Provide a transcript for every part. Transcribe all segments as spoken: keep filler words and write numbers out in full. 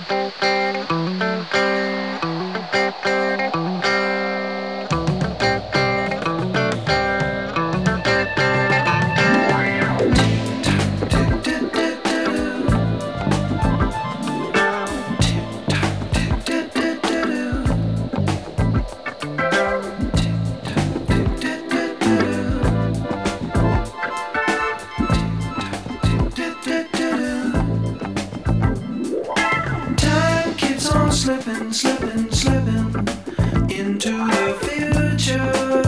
Slipping, slipping, slipping into the future.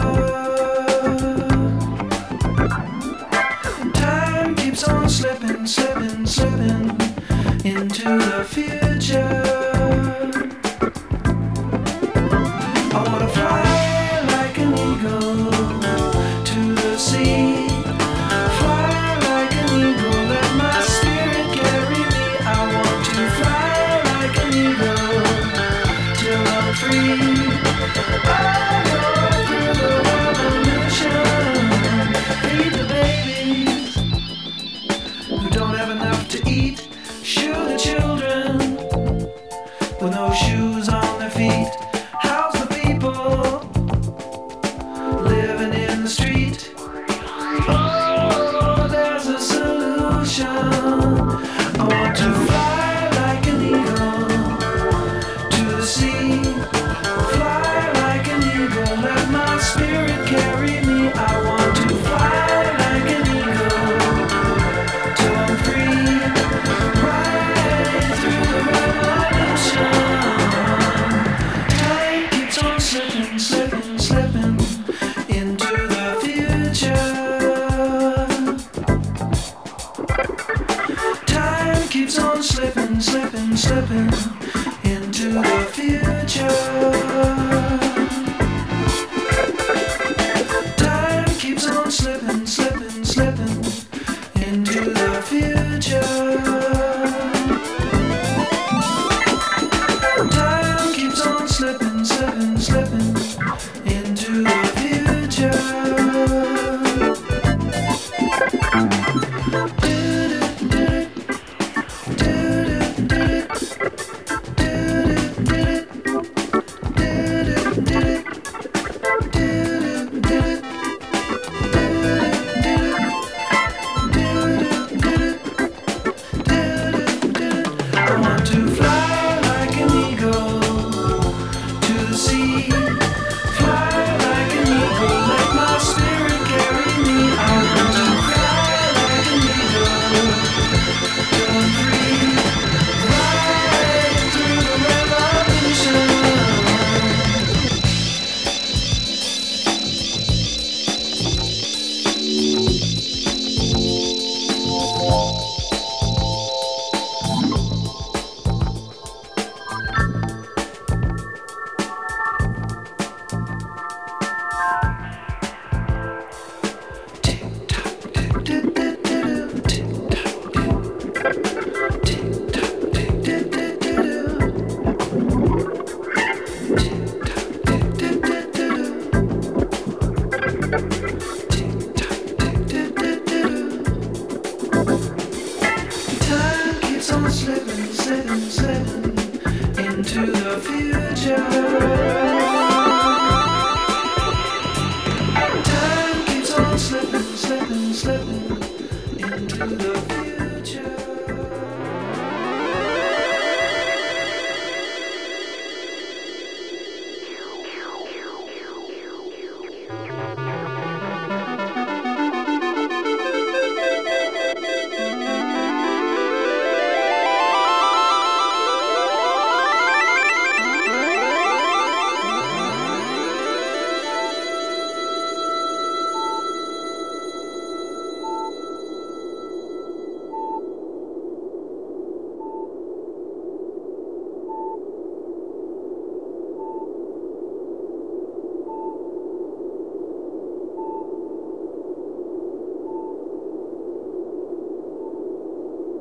Time keeps on slipping, slipping, slipping into the future. I wanna fly like an eagle to the sea. Fly like an eagle, let my spirit carry me. I want to fly like an eagle till I'm free. I go through the revolution. Feed the babies who don't have enough to eat. Shoe the children with no shoes on their feet. House the people living in the street. Oh, there's a solution. I want to fly like an eagle to the sea. Fly like an eagle, let my spirit carry me. I want to fly like an eagle till I'm free. Right through the revolution. Time keeps on slipping, slipping, slipping into the future. Time keeps on slipping, slipping, slipping into the future. Time keeps on slipping, slipping, slipping into the future. Time keeps on slipping, slipping, slipping into the future. I want to fly like an eagle to the sea. Fly like an eagle, let my spirit carry me. I want to fly like an eagle till I'm free. Right through the revolution. Time keeps on slipping, slipping, slipping into the future.